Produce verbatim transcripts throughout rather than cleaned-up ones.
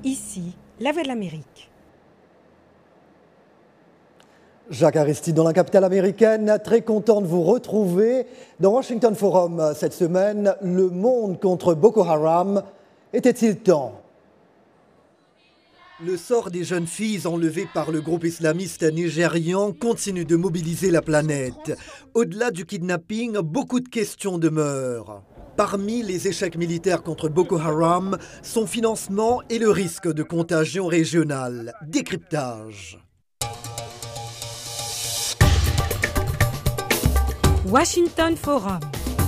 ici, la Voix de l'Amérique. Jacques Aristide dans la capitale américaine, très content de vous retrouver dans Washington Forum cette semaine. Le monde contre Boko Haram, était-il temps ? Le sort des jeunes filles enlevées par le groupe islamiste nigérian continue de mobiliser la planète. Au-delà du kidnapping, beaucoup de questions demeurent. Parmi les échecs militaires contre Boko Haram, son financement et le risque de contagion régionale. Décryptage. Washington Forum.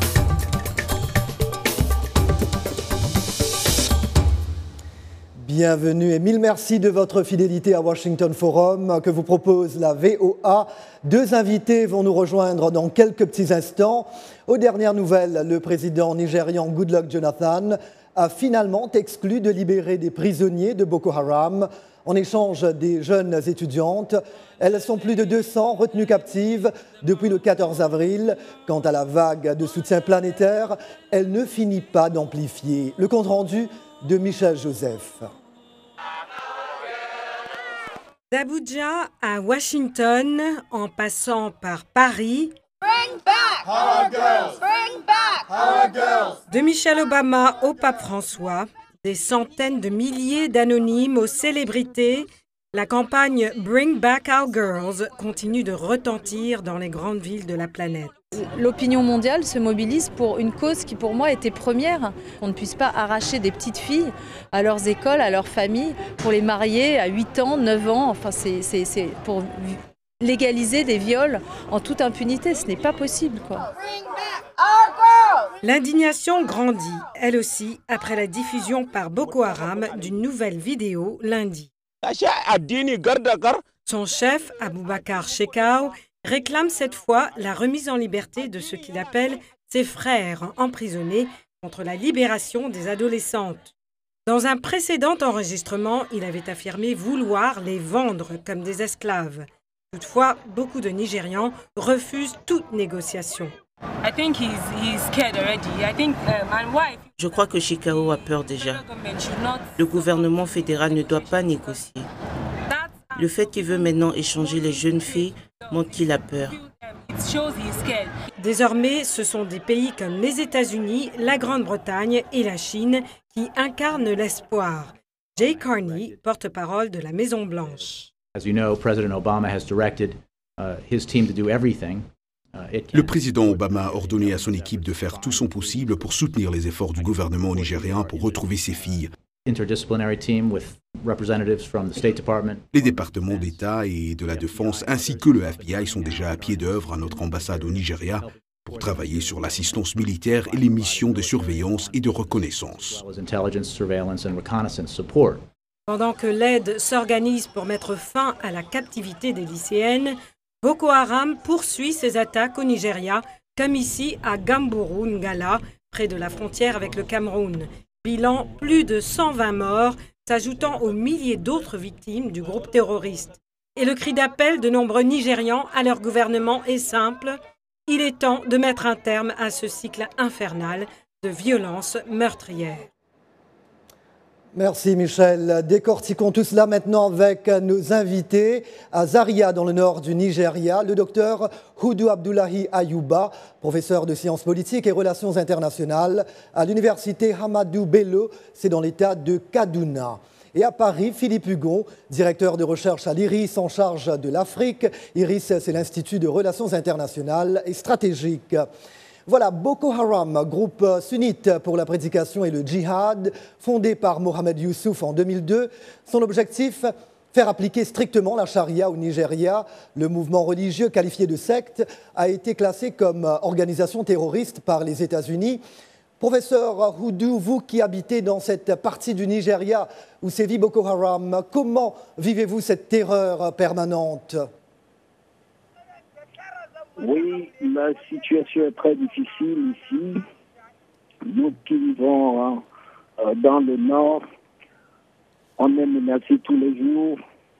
Bienvenue et mille merci de votre fidélité à Washington Forum que vous propose la V O A. Deux invités vont nous rejoindre dans quelques petits instants. Aux dernières nouvelles, le président nigérian Goodluck Jonathan a finalement exclu de libérer des prisonniers de Boko Haram en échange des jeunes étudiantes. Elles sont plus de deux cents retenues captives depuis le quatorze avril. Quant à la vague de soutien planétaire, elle ne finit pas d'amplifier. Le compte-rendu de Michel Joseph. D'Abuja à Washington, en passant par Paris, Bring back our girls. Bring back our girls. De Michelle Obama au pape François, des centaines de milliers d'anonymes aux célébrités, la campagne Bring Back Our Girls continue de retentir dans les grandes villes de la planète. L'opinion mondiale se mobilise pour une cause qui pour moi était première. On ne puisse pas arracher des petites filles à leurs écoles, à leurs familles, pour les marier à huit ans, neuf ans. Enfin, c'est, c'est, c'est pour légaliser des viols en toute impunité. Ce n'est pas possible, quoi. L'indignation grandit, elle aussi, après la diffusion par Boko Haram d'une nouvelle vidéo lundi. Son chef, Aboubakar Shekau, réclame cette fois la remise en liberté de ce qu'il appelle ses frères emprisonnés contre la libération des adolescentes. Dans un précédent enregistrement, il avait affirmé vouloir les vendre comme des esclaves. Toutefois, beaucoup de Nigérians refusent toute négociation. Je crois que Shekau a peur déjà. Le gouvernement fédéral ne doit pas négocier. Le fait qu'il veut maintenant échanger les jeunes filles montre qu'il a peur. Désormais, ce sont des pays comme les États-Unis, la Grande-Bretagne et la Chine qui incarnent l'espoir. Jay Carney, porte-parole de la Maison-Blanche. As you know, President Obama has directed uh, his team to do everything. Le président Obama a ordonné à son équipe de faire tout son possible pour soutenir les efforts du gouvernement nigérien pour retrouver ses filles. Les départements d'État et de la Défense ainsi que le F B I sont déjà à pied d'œuvre à notre ambassade au Nigeria pour travailler sur l'assistance militaire et les missions de surveillance et de reconnaissance. Pendant que l'aide s'organise pour mettre fin à la captivité des lycéennes, Boko Haram poursuit ses attaques au Nigeria, comme ici à Gamburu Ngala, près de la frontière avec le Cameroun. Bilan, plus de cent vingt morts, s'ajoutant aux milliers d'autres victimes du groupe terroriste. Et le cri d'appel de nombreux Nigérians à leur gouvernement est simple. Il est temps de mettre un terme à ce cycle infernal de violences meurtrières. Merci Michel. Décortiquons tout cela maintenant avec nos invités. À Zaria, dans le nord du Nigeria, le docteur Hudu Abdullahi Ayuba, professeur de sciences politiques et relations internationales à l'université Ahmadu Bello, c'est dans l'état de Kaduna. Et à Paris, Philippe Hugon, directeur de recherche à l'I R I S en charge de l'Afrique. I R I S, c'est l'Institut de relations internationales et stratégiques. Voilà, Boko Haram, groupe sunnite pour la prédication et le djihad, fondé par Mohamed Youssouf en deux mille deux. Son objectif, faire appliquer strictement la charia au Nigeria. Le mouvement religieux qualifié de secte a été classé comme organisation terroriste par les États-Unis. Professeur Hudu, vous qui habitez dans cette partie du Nigeria où sévit Boko Haram, comment vivez-vous cette terreur permanente ? Oui, la situation est très difficile ici. Nous qui vivons euh, dans le nord, on est menacés tous les jours.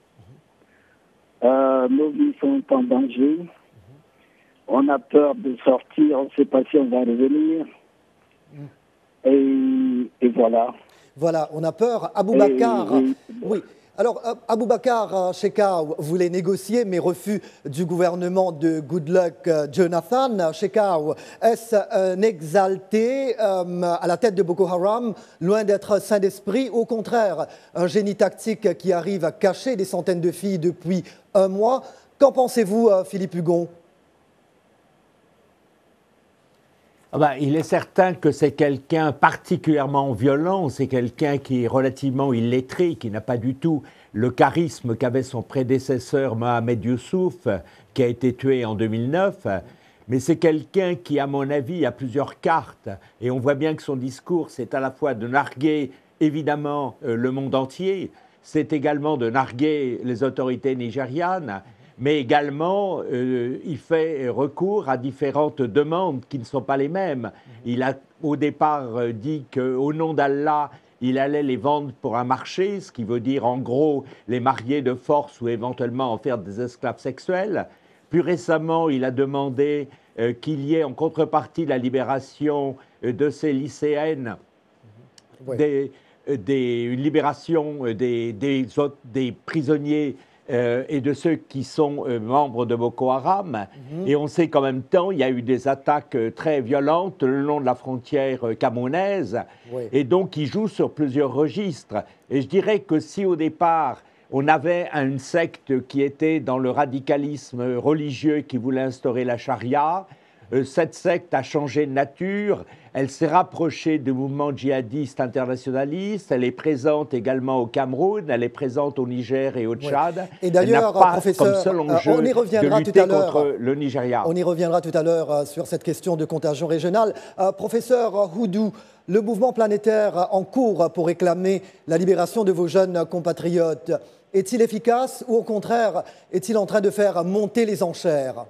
Euh, nos vies sont en danger. On a peur de sortir, on ne sait pas si on va revenir. Et, et voilà. Voilà, on a peur. Aboubacar, oui. oui. Alors, Aboubacar Shekau voulait négocier, mais refus du gouvernement de Goodluck Jonathan. Shekau, est-ce un exalté euh, à la tête de Boko Haram, loin d'être saint d'esprit, ou au contraire, un génie tactique qui arrive à cacher des centaines de filles depuis un mois? Qu'en pensez-vous, Philippe Hugon? Ah ben, il est certain que c'est quelqu'un particulièrement violent, c'est quelqu'un qui est relativement illettré, qui n'a pas du tout le charisme qu'avait son prédécesseur Mohamed Youssouf, qui a été tué en deux mille neuf. Mais c'est quelqu'un qui, à mon avis, a plusieurs cartes. Et on voit bien que son discours, c'est à la fois de narguer, évidemment, euh, le monde entier, c'est également de narguer les autorités nigérianes, mais également, euh, il fait recours à différentes demandes qui ne sont pas les mêmes. Il a au départ dit qu'au nom d'Allah, il allait les vendre pour un marché, ce qui veut dire en gros les marier de force ou éventuellement en faire des esclaves sexuels. Plus récemment, il a demandé euh, qu'il y ait en contrepartie la libération euh, de ces lycéennes, oui. des, euh, des, une libération euh, des, des, des prisonniers Euh, et de ceux qui sont euh, membres de Boko Haram. Mm-hmm. Et on sait qu'en même temps, il y a eu des attaques euh, très violentes le long de la frontière euh, camerounaise. Oui. Et donc, il joue sur plusieurs registres. Et je dirais que si au départ, on avait une secte qui était dans le radicalisme religieux, qui voulait instaurer la charia, euh, cette secte a changé de nature. Elle s'est rapprochée du mouvement djihadiste internationaliste. Elle est présente également au Cameroun, elle est présente au Niger et au Tchad. Ouais. Et d'ailleurs, professeur, comme seul enjeu on y reviendra de tout à lutter l'heure. contre le Nigeria. On y reviendra tout à l'heure sur cette question de contagion régionale. Euh, professeur Houdou, le mouvement planétaire en cours pour réclamer la libération de vos jeunes compatriotes, est-il efficace ou au contraire, est-il en train de faire monter les enchères?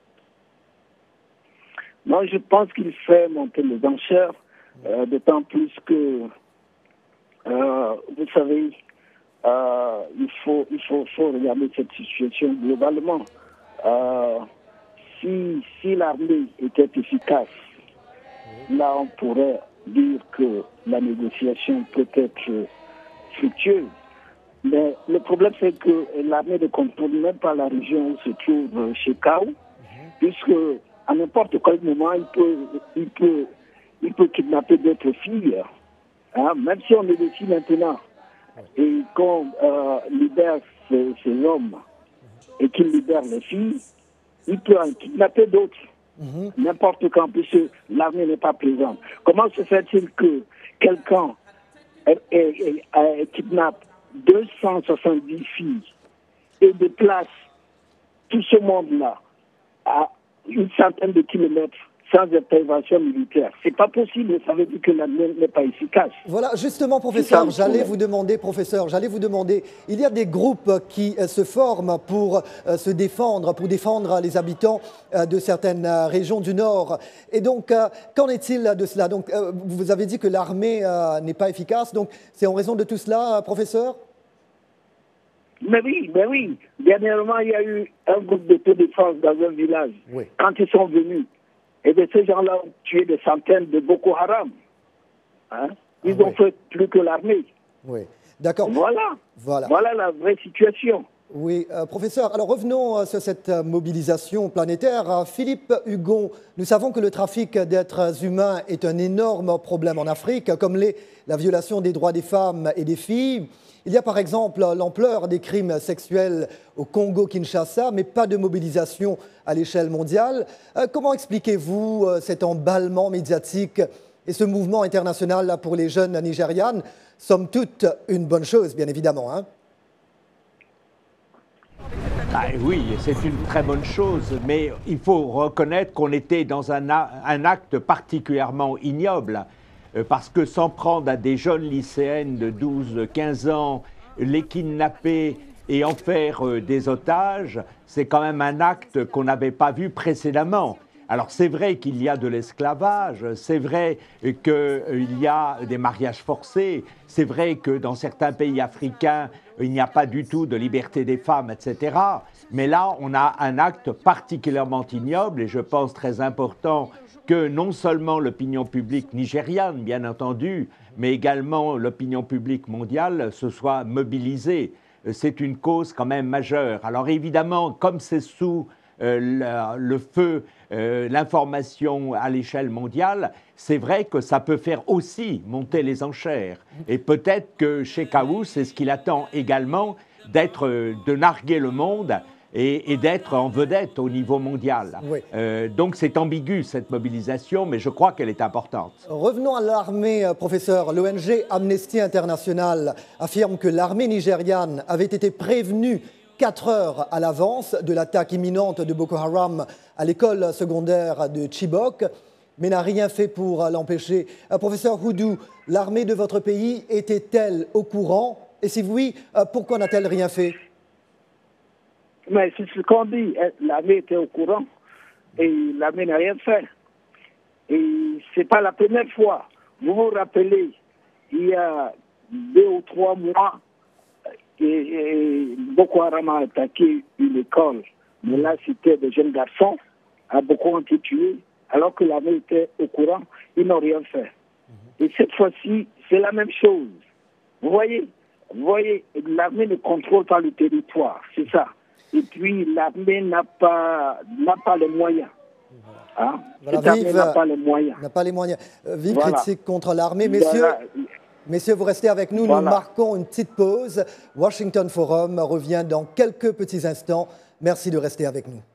Moi, je pense qu'il fait monter les enchères, euh, d'autant plus que, euh, vous savez, euh, il faut, il faut, faut regarder cette situation globalement. Euh, si si l'armée était efficace, là, on pourrait dire que la négociation peut être fructueuse. Mais le problème, c'est que l'armée ne contrôle même pas la région où se trouve Shekau, puisque à n'importe quel moment, il peut, il peut, il peut kidnapper d'autres filles. Hein? Même si on négocie maintenant et qu'on euh, libère ces, ces hommes et qu'il libère les filles, il peut en kidnapper d'autres. Mm-hmm. N'importe quand, puisque l'armée n'est pas présente. Comment se fait-il que quelqu'un kidnappe deux cent soixante-dix filles et déplace tout ce monde-là à une centaine de kilomètres sans intervention militaire? C'est pas possible, ça veut dire que l'armée n'est pas efficace. Voilà, justement, professeur, j'allais vous demander, professeur, j'allais vous demander, il y a des groupes qui euh, se forment pour euh, se défendre, pour défendre les habitants euh, de certaines euh, régions du Nord. Et donc, euh, qu'en est-il de cela? Donc, euh, vous avez dit que l'armée euh, n'est pas efficace, donc c'est en raison de tout cela, euh, professeur? Mais oui, mais oui. Dernièrement, il y a eu un groupe d'autodéfense dans un village. Oui. Quand ils sont venus, et bien ces gens-là ont tué des centaines de Boko Haram. Hein? Ils ah, ont oui. fait plus que l'armée. Oui, d'accord. Voilà. voilà. Voilà la vraie situation. Oui, euh, professeur, alors revenons euh, sur cette euh, mobilisation planétaire. Euh, Philippe Hugon, nous savons que le trafic d'êtres humains est un énorme problème en Afrique, comme l'est la violation des droits des femmes et des filles. Il y a par exemple l'ampleur des crimes sexuels au Congo-Kinshasa, mais pas de mobilisation à l'échelle mondiale. Euh, comment expliquez-vous euh, cet emballement médiatique et ce mouvement international là, pour les jeunes nigérianes? Somme toute une bonne chose, bien évidemment. Hein? Ah, oui, c'est une très bonne chose, mais il faut reconnaître qu'on était dans un, un acte particulièrement ignoble. Parce que s'en prendre à des jeunes lycéennes de douze quinze ans, les kidnapper et en faire des otages, c'est quand même un acte qu'on n'avait pas vu précédemment. Alors c'est vrai qu'il y a de l'esclavage, c'est vrai qu'il y a des mariages forcés, c'est vrai que dans certains pays africains, il n'y a pas du tout de liberté des femmes, et cetera. Mais là, on a un acte particulièrement ignoble et je pense très important que non seulement l'opinion publique nigériane, bien entendu, mais également l'opinion publique mondiale se soit mobilisée. C'est une cause quand même majeure. Alors évidemment, comme c'est sous euh, le, le feu, euh, l'information à l'échelle mondiale, c'est vrai que ça peut faire aussi monter les enchères. Et peut-être que Shekau, c'est ce qu'il attend également, d'être, de narguer le monde et, et d'être en vedette au niveau mondial. Oui. Euh, donc c'est ambigu cette mobilisation, mais je crois qu'elle est importante. Revenons à l'armée, professeur. L'O N G Amnesty International affirme que l'armée nigériane avait été prévenue quatre heures à l'avance de l'attaque imminente de Boko Haram à l'école secondaire de Chibok, mais n'a rien fait pour l'empêcher. Euh, professeur Hudu, l'armée de votre pays était-elle au courant? Et si oui, euh, pourquoi n'a-t-elle rien fait? Mais c'est ce qu'on dit, l'armée était au courant et l'armée n'a rien fait. Et ce n'est pas la première fois. Vous vous rappelez, il y a deux ou trois mois, et, et Boko Haram a attaqué une école. Mais là, c'était des jeunes garçons, a beaucoup ont été tués, alors que l'armée était au courant, ils n'ont rien fait. Et cette fois-ci, c'est la même chose. Vous voyez, vous voyez, l'armée ne contrôle pas le territoire, c'est ça. Et puis l'armée n'a pas, n'a pas les moyens. Hein? Voilà, vive, n'a pas les moyens. N'a pas les moyens. Vive voilà. Critique contre l'armée. Messieurs, voilà. messieurs, vous restez avec nous. Voilà. Nous marquons une petite pause. Washington Forum revient dans quelques petits instants. Merci de rester avec nous.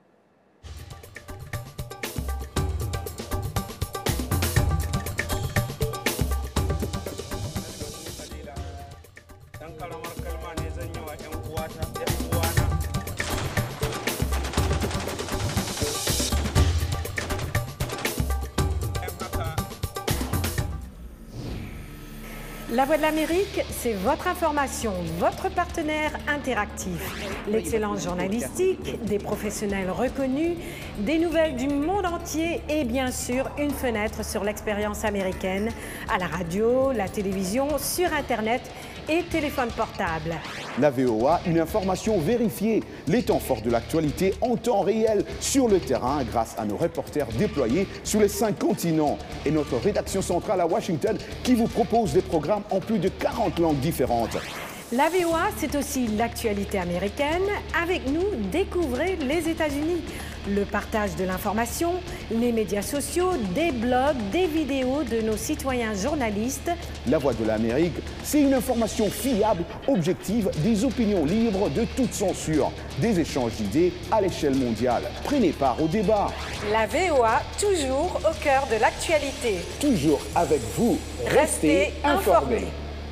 La Voix de l'Amérique, c'est votre information, votre partenaire interactif. L'excellence journalistique, des professionnels reconnus, des nouvelles du monde entier et bien sûr une fenêtre sur l'expérience américaine à la radio, la télévision, sur Internet et téléphone portable. La V O A, une information vérifiée, les temps forts de l'actualité en temps réel sur le terrain grâce à nos reporters déployés sur les cinq continents et notre rédaction centrale à Washington qui vous propose des programmes en plus de quarante langues différentes. La V O A, c'est aussi l'actualité américaine. Avec nous, découvrez les États-Unis. Le partage de l'information, les médias sociaux, des blogs, des vidéos de nos citoyens journalistes. La Voix de l'Amérique, c'est une information fiable, objective, des opinions libres de toute censure, des échanges d'idées à l'échelle mondiale. Prenez part au débat. La V O A, toujours au cœur de l'actualité. Toujours avec vous. Restez, Restez informés. informés.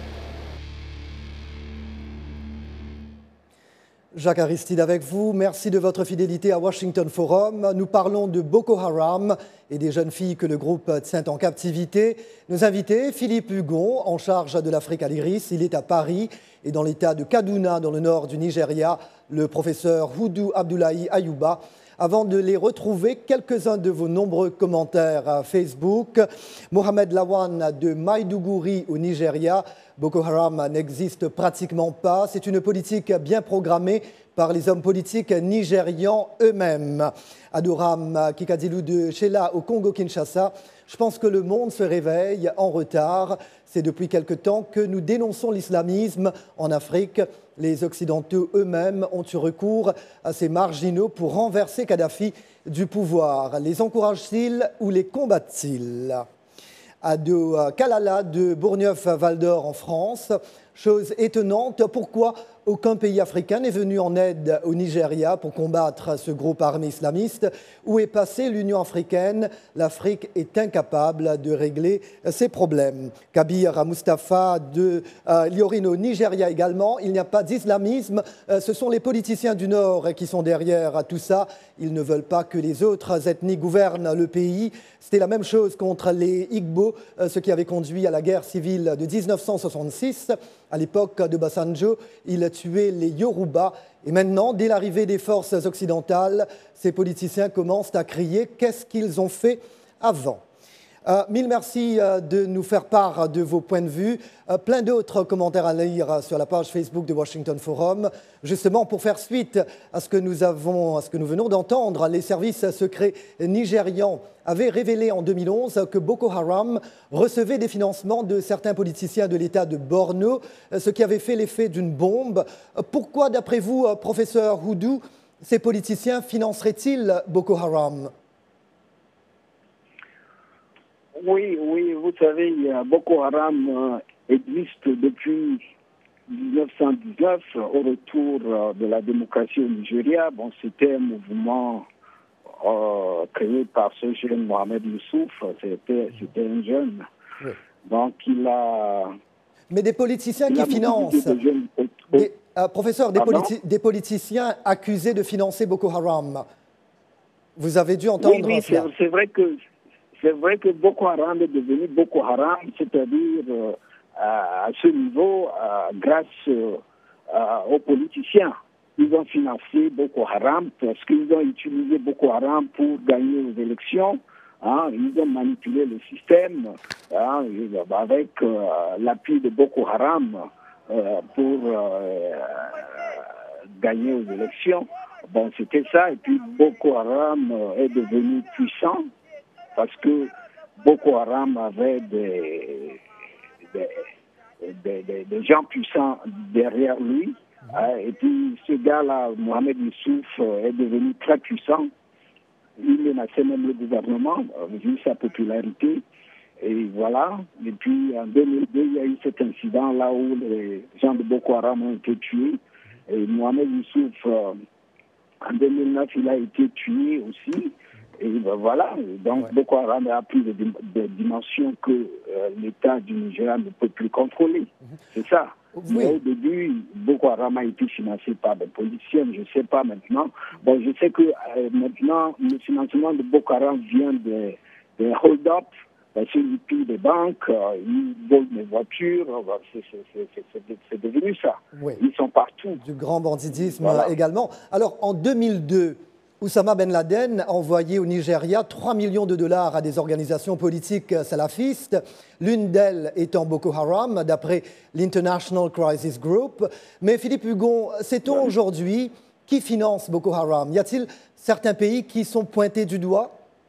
Jacques Aristide avec vous. Merci de votre fidélité à Washington Forum. Nous parlons de Boko Haram et des jeunes filles que le groupe tient en captivité. Nos invités, Philippe Hugon, en charge de l'Afrique à l'Iris. Il est à Paris et dans l'état de Kaduna, dans le nord du Nigeria, le professeur Hudu Abdullahi Ayuba. Avant de les retrouver, quelques-uns de vos nombreux commentaires à Facebook. Mohamed Lawan de Maiduguri au Nigeria. Boko Haram n'existe pratiquement pas. C'est une politique bien programmée par les hommes politiques nigérians eux-mêmes. Adoram Kikadilou de Shela au Congo-Kinshasa. Je pense que le monde se réveille en retard. C'est depuis quelque temps que nous dénonçons l'islamisme en Afrique. Les Occidentaux eux-mêmes ont eu recours à ces marginaux pour renverser Kadhafi du pouvoir. Les encouragent-ils ou les combattent-ils? Ado Kalala de Bourgneuf-Val d'Or en France. Chose étonnante, pourquoi aucun pays africain n'est venu en aide au Nigeria pour combattre ce groupe armé islamiste? Où est passée l'Union africaine? L'Afrique est incapable de régler ses problèmes. Kabir Mustafa de euh, Liorino, Nigeria également. Il n'y a pas d'islamisme. Euh, ce sont les politiciens du Nord qui sont derrière tout ça. Ils ne veulent pas que les autres ethnies gouvernent le pays. C'était la même chose contre les Igbo, euh, ce qui avait conduit à la guerre civile de mille neuf cent soixante-six. À l'époque de Basanjo, il tuait les Yoruba. Et maintenant, dès l'arrivée des forces occidentales, ces politiciens commencent à crier « Qu'est-ce qu'ils ont fait avant ?» Euh, mille merci euh, de nous faire part de vos points de vue. Euh, plein d'autres commentaires à lire sur la page Facebook de Washington Forum. Justement, pour faire suite à ce que nous, avons, à ce que nous venons d'entendre, les services secrets nigérians avaient révélé en deux mille onze que Boko Haram recevait des financements de certains politiciens de l'État de Borno, ce qui avait fait l'effet d'une bombe. Pourquoi, d'après vous, professeur Houdou, ces politiciens financeraient-ils Boko Haram ? Oui, oui, vous savez, Boko Haram euh, existe depuis mille neuf cent dix-neuf, au retour euh, de la démocratie au Nigeria. Bon, c'était un mouvement euh, créé par ce jeune Mohamed Youssouf, c'était, c'était un jeune. Oui. Donc, il a... Mais des politiciens qui financent... Des jeunes... des, euh, professeur, des, politi- des politiciens accusés de financer Boko Haram. Vous avez dû entendre oui, oui, cela. C'est, c'est vrai que... C'est vrai que Boko Haram est devenu Boko Haram, c'est-à-dire euh, à ce niveau, euh, grâce euh, aux politiciens. Ils ont financé Boko Haram parce qu'ils ont utilisé Boko Haram pour gagner aux élections. Hein, ils ont manipulé le système hein, avec euh, l'appui de Boko Haram euh, pour euh, gagner aux élections. Bon, c'était ça. Et puis Boko Haram est devenu puissant. Parce que Boko Haram avait des, des, des, des, des gens puissants derrière lui. Mmh. Euh, et puis ce gars-là, Mohamed Youssouf, est devenu très puissant. Il menaçait même le gouvernement, vu sa popularité. Et voilà. Et puis en deux mille deux, il y a eu cet incident-là où les gens de Boko Haram ont été tués. Et Mohamed Youssouf, euh, en deux mille neuf, il a été tué aussi. Et ben voilà, donc ouais. Boko Haram a pris des, des dimensions que euh, l'État du Nigeria ne peut plus contrôler. Mm-hmm. C'est ça. Oui. Mais au début, Boko Haram a été financé par des politiciens, je ne sais pas maintenant. Bon, je sais que euh, maintenant, le financement de Boko Haram vient des de hold-up, parce qu'ils pillent des banques, euh, ils volent des voitures, euh, c'est, c'est, c'est, c'est, c'est devenu ça. Oui. Ils sont partout. Du grand banditisme voilà. également. Alors, en deux mille deux, Oussama Ben Laden a envoyé au Nigeria trois millions de dollars à des organisations politiques salafistes, l'une d'elles étant Boko Haram, d'après l'International Crisis Group. Mais Philippe Hugon, sait-on aujourd'hui qui finance Boko Haram ? Y a-t-il certains pays qui sont pointés du doigt ?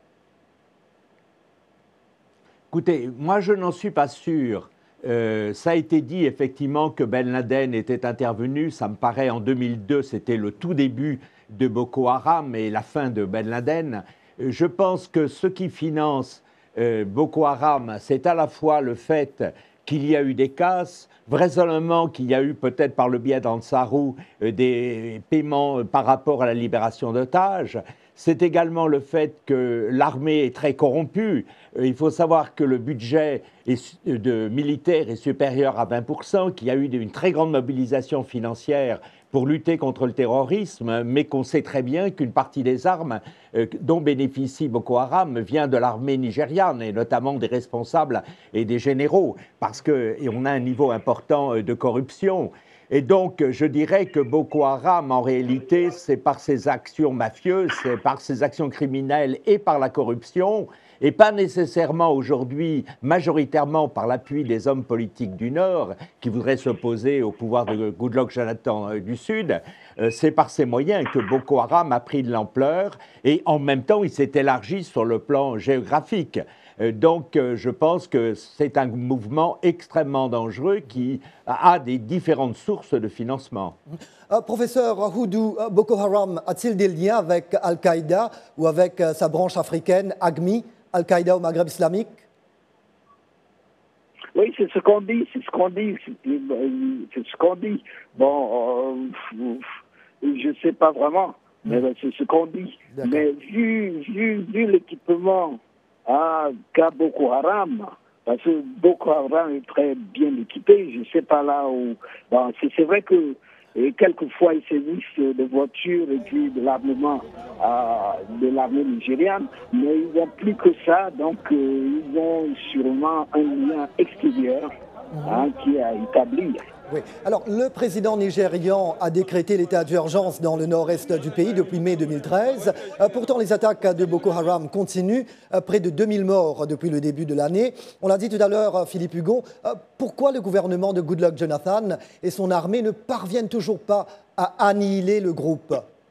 Écoutez, moi je n'en suis pas sûr. Euh, ça a été dit effectivement que Ben Laden était intervenu, ça me paraît en deux mille deux, c'était le tout début de Boko Haram et la fin de Ben Laden. Je pense que ce qui finance euh, Boko Haram, c'est à la fois le fait qu'il y a eu des casses, vraisemblablement qu'il y a eu peut-être par le biais d'Ansarou euh, des paiements par rapport à la libération d'otages. C'est également le fait que l'armée est très corrompue. Il faut savoir que le budget de militaire est supérieur à vingt pour cent, qu'il y a eu une très grande mobilisation financière pour lutter contre le terrorisme, mais qu'on sait très bien qu'une partie des armes euh, dont bénéficie Boko Haram vient de l'armée nigériane, et notamment des responsables et des généraux, parce qu'on a un niveau important de corruption. Et donc, je dirais que Boko Haram, en réalité, c'est par ses actions mafieuses, c'est par ses actions criminelles et par la corruption, et pas nécessairement aujourd'hui, majoritairement par l'appui des hommes politiques du Nord, qui voudraient s'opposer au pouvoir de Goodluck Jonathan euh, du Sud. Euh, c'est par ces moyens que Boko Haram a pris de l'ampleur, et en même temps, il s'est élargi sur le plan géographique. Donc, je pense que c'est un mouvement extrêmement dangereux qui a des différentes sources de financement. Euh, professeur Houdou, Boko Haram a-t-il des liens avec Al-Qaïda ou avec euh, sa branche africaine, A G M I, Al-Qaïda au Maghreb islamique? Oui, c'est ce qu'on dit, c'est ce qu'on dit, c'est ce qu'on dit. Bon, euh, je ne sais pas vraiment, mais c'est ce qu'on dit. D'accord. Mais vu, vu, vu l'équipement à qu'a Boko Haram, parce que Boko Haram est très bien équipé, je ne sais pas là où... Bon, c'est, c'est vrai que et quelquefois ils saisissent de voitures et puis de l'armement euh, de l'armée nigériane, mais ils n'ont plus que ça, donc euh, ils ont sûrement un lien extérieur hein, qui est établi. Oui. Alors, le président nigérian a décrété l'état d'urgence dans le nord-est du pays depuis mai deux mille treize. Euh, pourtant, les attaques de Boko Haram continuent. Euh, près de deux mille morts depuis le début de l'année. On l'a dit tout à l'heure, Philippe Hugon, euh, pourquoi le gouvernement de Goodluck Jonathan et son armée ne parviennent toujours pas à annihiler le groupe?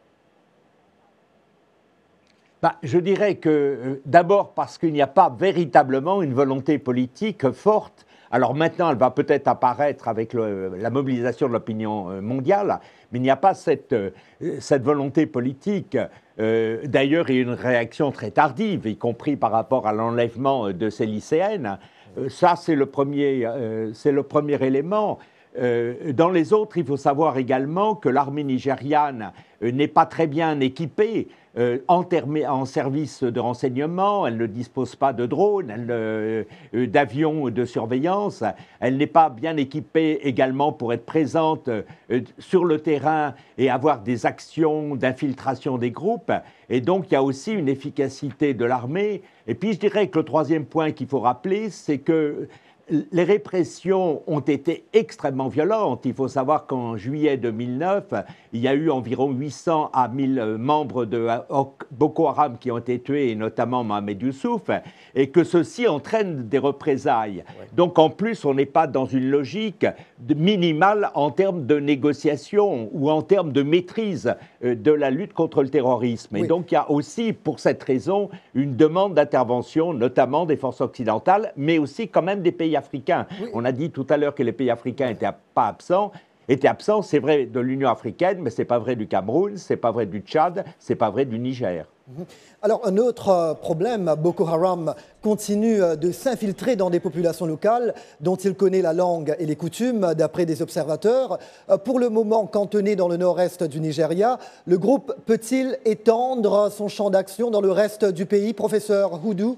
Bah, je dirais que euh, d'abord parce qu'il n'y a pas véritablement une volonté politique forte. Alors maintenant, elle va peut-être apparaître avec le, la mobilisation de l'opinion mondiale, mais il n'y a pas cette, euh, cette volonté politique. Euh, D'ailleurs, il y a une réaction très tardive, y compris par rapport à l'enlèvement de ces lycéennes. Euh, ça, c'est le premier, euh, c'est le premier élément. Euh, dans les autres, il faut savoir également que l'armée nigériane euh, n'est pas très bien équipée euh, en, en service de renseignement, elle ne dispose pas de drones, euh, euh, d'avions de surveillance, elle n'est pas bien équipée également pour être présente euh, sur le terrain et avoir des actions d'infiltration des groupes. Et donc, il y a aussi une efficacité de l'armée. Et puis, je dirais que le troisième point qu'il faut rappeler, c'est que les répressions ont été extrêmement violentes. Il faut savoir qu'en juillet deux mille neuf, il y a eu environ huit cents à mille membres de Boko Haram qui ont été tués, et notamment Mohamed Youssouf, et que ceci entraîne des représailles. Ouais. Donc en plus, on n'est pas dans une logique minimale en termes de négociation ou en termes de maîtrise de la lutte contre le terrorisme. Et oui. Donc il y a aussi, pour cette raison, une demande d'intervention, notamment des forces occidentales, mais aussi quand même des pays africains. Oui. On a dit tout à l'heure que les pays africains n'étaient pas absents. Étaient absents, c'est vrai de l'Union africaine, mais ce n'est pas vrai du Cameroun, ce n'est pas vrai du Tchad, ce n'est pas vrai du Niger. Alors, un autre problème, Boko Haram continue de s'infiltrer dans des populations locales dont il connaît la langue et les coutumes, d'après des observateurs. Pour le moment, cantonné dans le nord-est du Nigeria, le groupe peut-il étendre son champ d'action dans le reste du pays, professeur Houdou?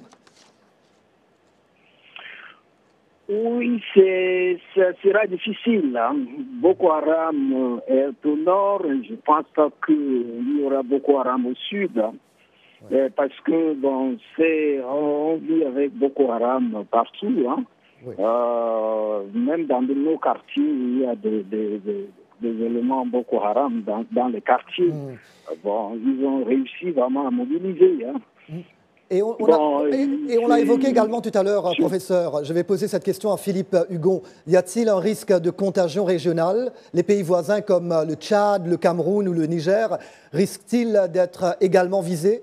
Oui, ça sera difficile. Hein. Boko Haram est au nord, je pense pas qu'il y aura Boko Haram au sud. Hein. Ouais. Parce que, bon, on vit avec Boko Haram partout. Hein. Oui. Euh, même dans de nos quartiers, il y a des, des, des, des éléments Boko Haram dans, dans les quartiers. Mmh. Bon, ils ont réussi vraiment à mobiliser. Hein. Mmh. Et on, on bon, a, et, et on l'a évoqué également tout à l'heure, je... professeur. Je vais poser cette question à Philippe Hugon. Y a-t-il un risque de contagion régionale? Les pays voisins comme le Tchad, le Cameroun ou le Niger risquent-ils d'être également visés?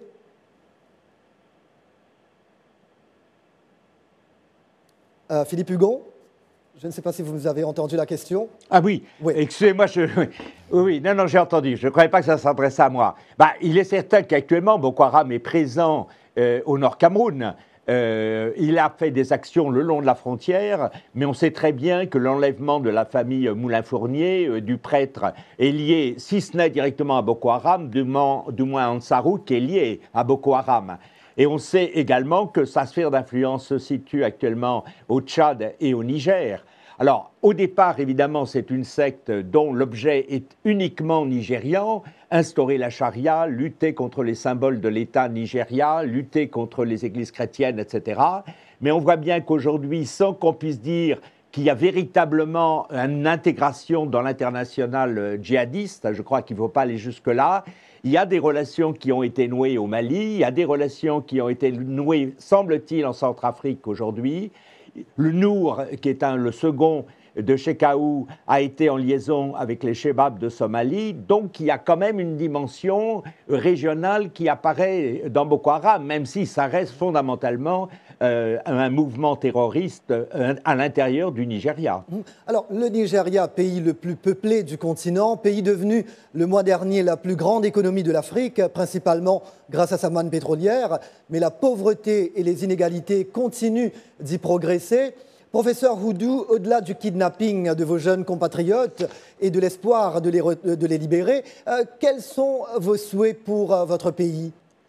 euh, Philippe Hugon, je ne sais pas si vous avez entendu la question. Ah oui, oui. Excusez-moi, je... oui, oui, non, non, j'ai entendu. Je ne croyais pas que ça s'adressait à moi. Bah, il est certain qu'actuellement, Boko Haram est présent Euh, au Nord Cameroun. Euh, il a fait des actions le long de la frontière, mais on sait très bien que l'enlèvement de la famille Moulin-Fournier, euh, du prêtre, est lié, si ce n'est directement à Boko Haram, du moins, du moins Ansarou, qui est lié à Boko Haram. Et on sait également que sa sphère d'influence se situe actuellement au Tchad et au Niger. Alors, au départ, évidemment, c'est une secte dont l'objet est uniquement nigérian, instaurer la charia, lutter contre les symboles de l'État nigéria, lutter contre les églises chrétiennes, et cetera. Mais on voit bien qu'aujourd'hui, sans qu'on puisse dire qu'il y a véritablement une intégration dans l'international djihadiste, je crois qu'il ne faut pas aller jusque-là, il y a des relations qui ont été nouées au Mali, il y a des relations qui ont été nouées, semble-t-il, en Centrafrique aujourd'hui. Le Nour, qui est un, le second de Shekau, a été en liaison avec les Chebabs de Somalie. Donc, il y a quand même une dimension régionale qui apparaît dans Boko Haram, même si ça reste fondamentalement euh, un mouvement terroriste euh, à l'intérieur du Nigeria. Alors, le Nigeria, pays le plus peuplé du continent, pays devenu le mois dernier la plus grande économie de l'Afrique, principalement grâce à sa manne pétrolière, mais la pauvreté et les inégalités continuent d'y progresser. Professeur Houdou, au-delà du kidnapping de vos jeunes compatriotes et de l'espoir de les, de les libérer, euh, quels sont vos souhaits pour euh, votre pays?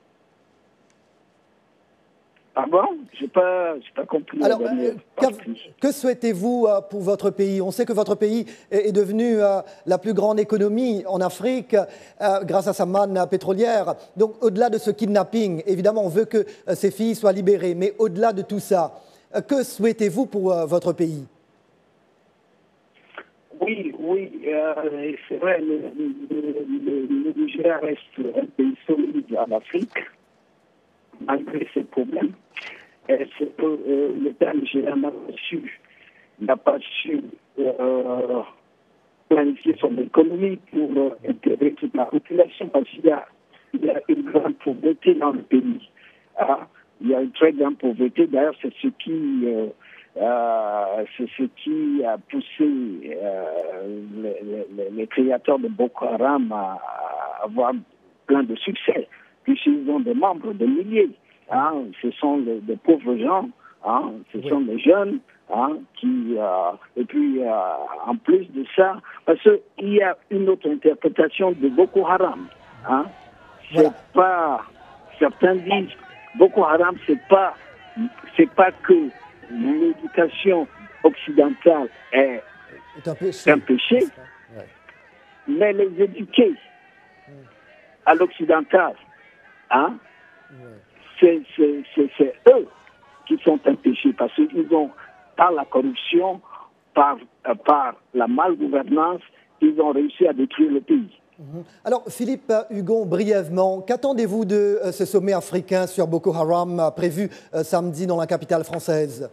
Ah bon? Je n'ai pas, pas compris. Alors, euh, que souhaitez-vous euh, pour votre pays? On sait que votre pays est, est devenu euh, la plus grande économie en Afrique euh, grâce à sa manne pétrolière. Donc, au-delà de ce kidnapping, évidemment, on veut que euh, ces filles soient libérées. Mais au-delà de tout ça, que souhaitez-vous pour euh, votre pays? Oui, Oui, euh, c'est vrai, le, le, le, le Nigeria reste un pays solide en Afrique, malgré ses problèmes. Et c'est que euh, l'État nigérien n'a pas su, n'a pas su euh, planifier son économie pour euh, intégrer toute la population, parce qu'il y a, il y a une grande pauvreté dans le pays. Ah, il y a une très grande pauvreté, d'ailleurs c'est ce qui... Euh, Euh, c'est ce qui a poussé euh, les, les, les créateurs de Boko Haram à, à avoir plein de succès, puisqu'ils ont des membres de milliers. Hein, ce sont les, des pauvres gens, hein, ce oui. sont les jeunes, hein, qui euh, et puis euh, en plus de ça, parce qu'il y a une autre interprétation de Boko Haram. Hein, c'est voilà. pas, certains disent Boko Haram, c'est pas, c'est pas que l'éducation occidentale est, est un péché, un péché ouais. mais les éduquer mmh. à l'occidental, hein, ouais. c'est eux qui sont un péché, parce qu'ils ont, par la corruption, par, euh, par la malgouvernance, ils ont réussi à détruire le pays. Mmh. Alors, Philippe Hugon, brièvement, qu'attendez-vous de euh, ce sommet africain sur Boko Haram euh, prévu euh, samedi dans la capitale française?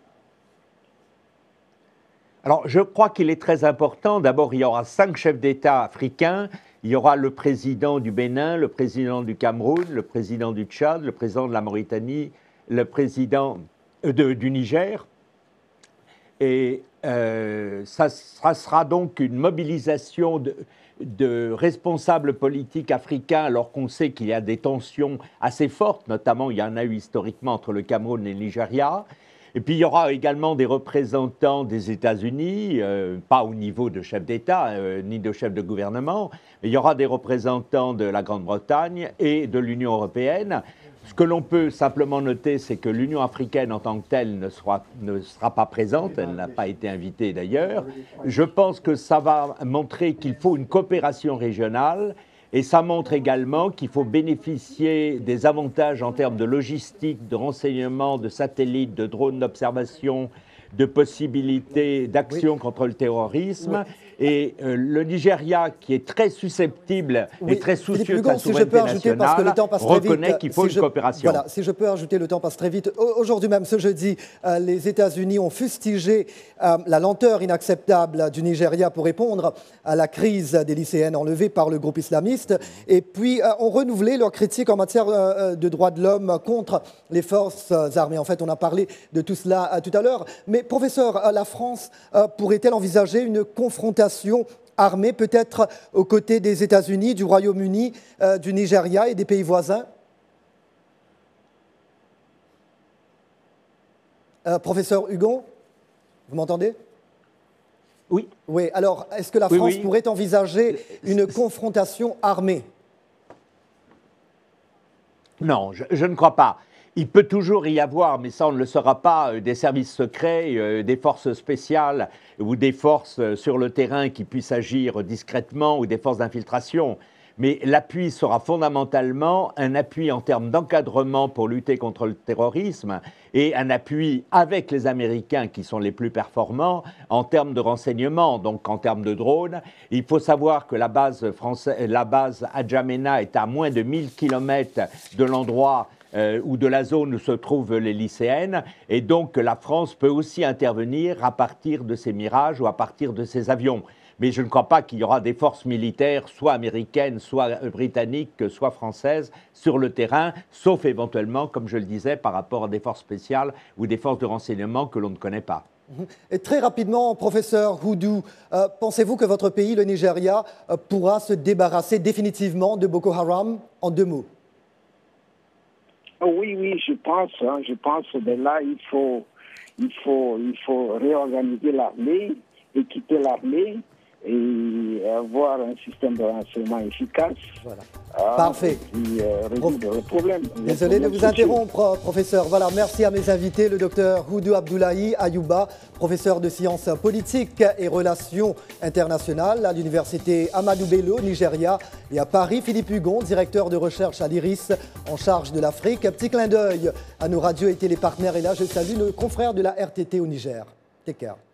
Alors, je crois qu'il est très important. D'abord, il y aura cinq chefs d'État africains. Il y aura le président du Bénin, le président du Cameroun, le président du Tchad, le président de la Mauritanie, le président de, du Niger. Et euh, ça, ça sera donc une mobilisation de... de responsables politiques africains, alors qu'on sait qu'il y a des tensions assez fortes, notamment il y en a eu historiquement entre le Cameroun et le Nigeria. Et puis il y aura également des représentants des États-Unis, euh, pas au niveau de chef d'État euh, ni de chef de gouvernement, mais il y aura des représentants de la Grande-Bretagne et de l'Union européenne. Ce que l'on peut simplement noter, c'est que l'Union africaine en tant que telle ne sera, ne sera pas présente, elle n'a pas été invitée d'ailleurs. Je pense que ça va montrer qu'il faut une coopération régionale et ça montre également qu'il faut bénéficier des avantages en termes de logistique, de renseignement, de satellites, de drones d'observation, de possibilités d'action oui. contre le terrorisme. Oui. Et euh, le Nigeria, qui est très susceptible oui. et très soucieux Hugon, de sa souveraineté si nationale, reconnaît qu'il faut si une je, coopération. Voilà, si je peux ajouter, le temps passe très vite. Aujourd'hui même, ce jeudi, euh, les États-Unis ont fustigé euh, la lenteur inacceptable du Nigeria pour répondre à la crise des lycéennes enlevées par le groupe islamiste. Et puis, euh, ont renouvelé leurs critiques en matière euh, de droits de l'homme contre les forces armées. En fait, on a parlé de tout cela euh, tout à l'heure. Mais, professeur, euh, la France euh, pourrait-elle envisager une confrontation armée, peut-être aux côtés des États-Unis, du Royaume-Uni, euh, du Nigeria et des pays voisins? euh, Professeur Hugon, vous m'entendez? Oui. Oui, alors, est-ce que la oui, France oui. pourrait envisager une confrontation armée? Non, je, je ne crois pas. Il peut toujours y avoir, mais ça on ne le saura pas, des services secrets, euh, des forces spéciales ou des forces sur le terrain qui puissent agir discrètement ou des forces d'infiltration. Mais l'appui sera fondamentalement un appui en termes d'encadrement pour lutter contre le terrorisme et un appui avec les Américains qui sont les plus performants en termes de renseignement, donc en termes de drones. Il faut savoir que la base, française, la base à N'Djamena est à moins de mille kilomètres de l'endroit Euh, ou de la zone où se trouvent les lycéennes, et donc la France peut aussi intervenir à partir de ces mirages ou à partir de ces avions. Mais je ne crois pas qu'il y aura des forces militaires, soit américaines, soit britanniques, soit françaises, sur le terrain, sauf éventuellement, comme je le disais, par rapport à des forces spéciales ou des forces de renseignement que l'on ne connaît pas. Et très rapidement, professeur Houdou, euh, pensez-vous que votre pays, le Nigeria, euh, pourra se débarrasser définitivement de Boko Haram? En deux mots. Oui, oui, je pense, hein, je pense que là, il faut, il faut, il faut réorganiser l'armée, équiper l'armée et avoir un système de renseignement efficace. Voilà. Euh, Parfait. Qui euh, résoudre le problème. Désolé le de vous interrompre, professeur. Voilà, merci à mes invités, le docteur Houdou Abdoulaye Ayouba, professeur de sciences politiques et relations internationales à l'université Amadou Bello, Nigeria, et à Paris, Philippe Hugon, directeur de recherche à l'I R I S en charge de l'Afrique. Petit clin d'œil à nos radios et télépartenaires. Et là, je salue le confrère de la R T T au Niger. Take care.